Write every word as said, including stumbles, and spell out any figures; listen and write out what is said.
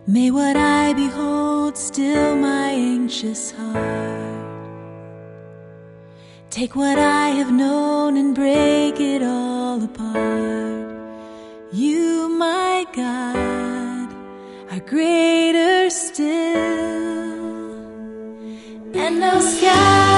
May what I behold still my anxious heart. Take what I have known and break it all apart. You, my God, are greater still. And no sky